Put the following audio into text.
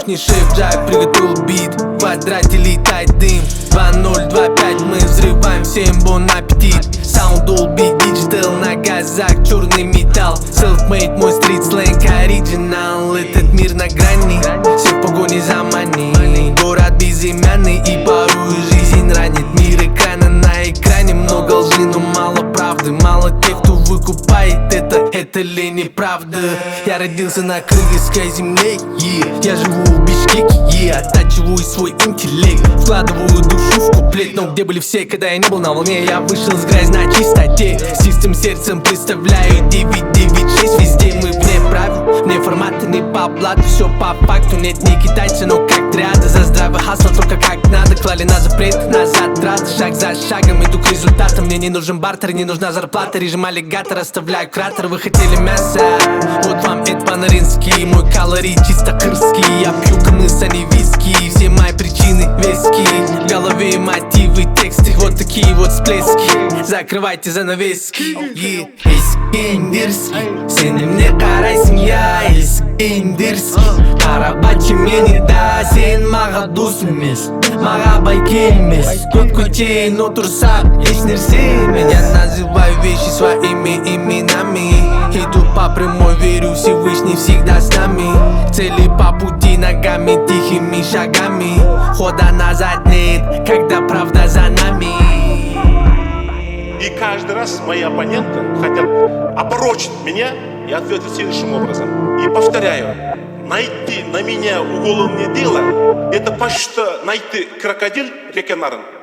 кухне шеф Джак приготовил бит, в квадрате летает дым. 2025 мы взрываем, всем бон аппетит. Sound Dolby Digital, на газах черный металл. Self-made, мой стрит сленг оригинал. Этот мир на грани, все в погоне за money. Город безымянный и порой жизнь ранит. Мир экрана на экране, много лжи, но мало правды. Мало тех, кто выкупает это ли неправда? Я родился на кыргызской земле, я живу в Бишкеке, оттачиваю свой интеллект, вкладываю душу в куплет. Но где были все, когда я не был на волне? Я вышел с грязи на чистоте, с чистым сердцем представляю 996 везде. Мы вне правил, вне формата, не по блату, все по факту. Нет, не китайцы, но как триада. За здравый хасл, только как надо. Клали на запрет, назад рад. Шаг за шагом иду к результатам. Мне не нужен бартер, не нужна зарплата. Режим аллигатора, оставляю кратер. Вы хотели мясо? Вот вам это по-нарински. Мой калорий чисто кырский. Я пью камыс, а не виски. Все мои причины веские. В голове мотивы, тексты. Вот такие вот всплески. Закрывайте занавески. Искендерский, сенің не қарайсың, я Искендерский. Қарабачы мені да, сен маға дос емес, маға бай келмес. Көп көтейін отырсақ еш нәрсемен. Я называю вещи своими именами. Иду по прямой, верю, Всевышний всегда с нами. Цели по пути ногами, тихими шагами. Хода назад нет, когда правда за нами. И каждый раз мои оппоненты хотят опорочить меня. Я ответил следующим образом. И повторяю, найти на меня уголовное дело — это почти найти крокодил реки Нарын.